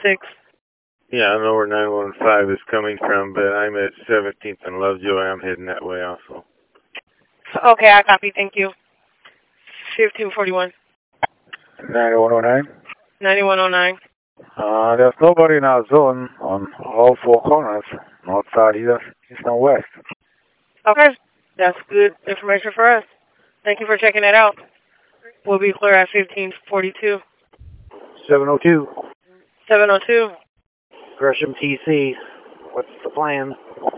916. Yeah, I know where 915 is coming from, but I'm at 17th and Lovejoy. I'm heading that way also. Okay, I copy. Thank you. 1541. 9109. 9109. There's nobody in our zone on all four corners, north, south, east, and west. Okay, that's good information for us. Thank you for checking that out. We'll be clear at 1542. 702. 702. Gresham TC. What's the plan?